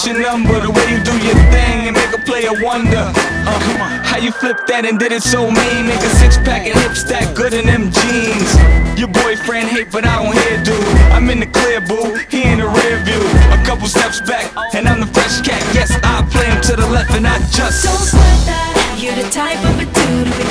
what's your number? The way you do your thing and make a player wonder. Come on, how you flip that and did it so mean? Make a six-pack and hip stack good in them jeans. Your boyfriend hate, but I don't hear, dude. I'm in the clear, boo, he in the rear view. A couple steps back, and I'm the fresh cat. Yes, I play him to the left and I just Don't sweat that, you're the type of a dude who